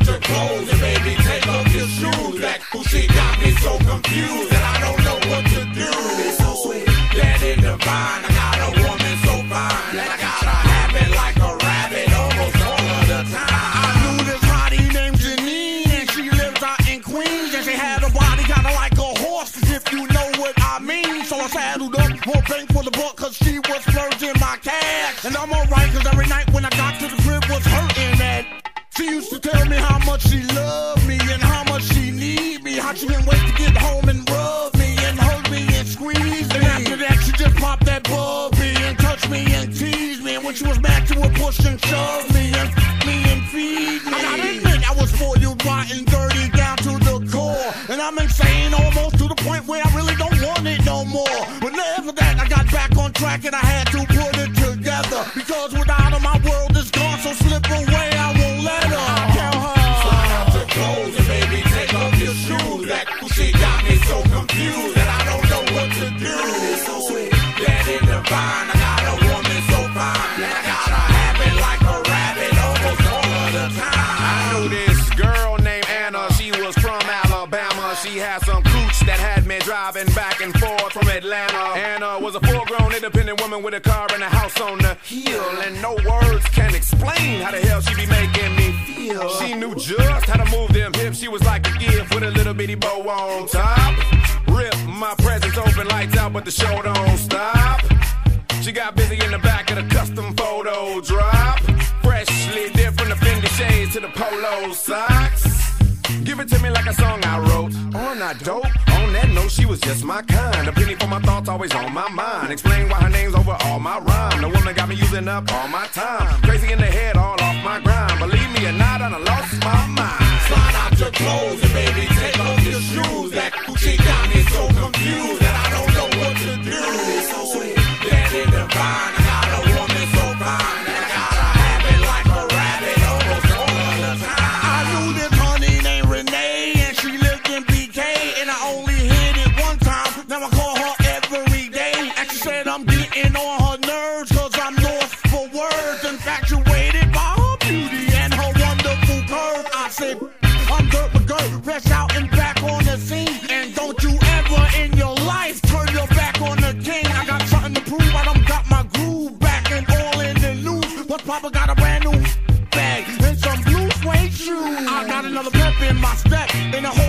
out your clothes and baby, take off your shoes. That she got me so confused that I don't know what to do. It's so sweet, that is divine. I got a woman so fine that I gotta have it like a rabbit almost all of the time. I knew this hottie named Janine, and she lives out in Queens, and she had a body kinda like a horse, if you know what I mean. So I saddled up, more bang for the buck, cause she was splurging my cash. And I'm alright, cause every night when I got to the crib was hurting that. She used to tell me how much she loved me and how much she need me, how she can't wait to get home and rub me and hug me and squeeze me. And after that she just popped that bubby and touched me and teased me, and when she was mad she would push and shove me and feed me. I gotta admit I was spoiled, rotten, dirty down to the core, and I'm insane almost to the point where I really don't want it no more. But after that I got back on track and I had to put it together, because without her my world is gone, so slip away, I won't let her. Tell her, slide out your clothes and baby, take off your shoes. That she got me so confused that I don't know what to do. It's so sweet, that is divine. I got a woman so fine that I gotta have it like a rabbit almost all of the time. I knew this girl named Anna, she was from Alabama. She had some cooch that had me driving back and forth from Atlanta. Anna was a full-grown independent woman with a car and a house on the hill, and no words can explain how the hell she be making me feel. She knew just how to move them hips. She was like a gift with a little bitty bow on top. Rip my presents open, lights out, but the show don't stop. She got busy in the back of the custom photo drop, freshly dipped from the Fendi shades to the polo socks. Give it to me like a song I wrote. Oh, not dope. On that note, she was just my kind. A penny for my thoughts, always on my mind. Explain why her name's over all my rhyme. The woman got me using up all my time. Crazy in the head, all off my grind. Believe me or not, I done lost my mind. Slide out your clothes and baby, take off your shoes. That she got me so confused that I don't know what to do. It's so sweet, that is divine. I got a woman so fine that I gotta have it like a rabbit almost all of the time. I knew this honey named Renee, and she lived in BK, and I only hit it one time. Now I call her every day, and she said I'm getting on her nerves, cause I'm lost for words, infatuated by her beauty and her wonderful curve. I said, I'm Dirt McGirt, fresh out and back on the scene, and don't you ever in your life turn your back on the king. I got something to prove, I done got my groove back and all in the news. Plus Papa got a brand new bag and some blue suede shoes. I got another pep in my step, and a whole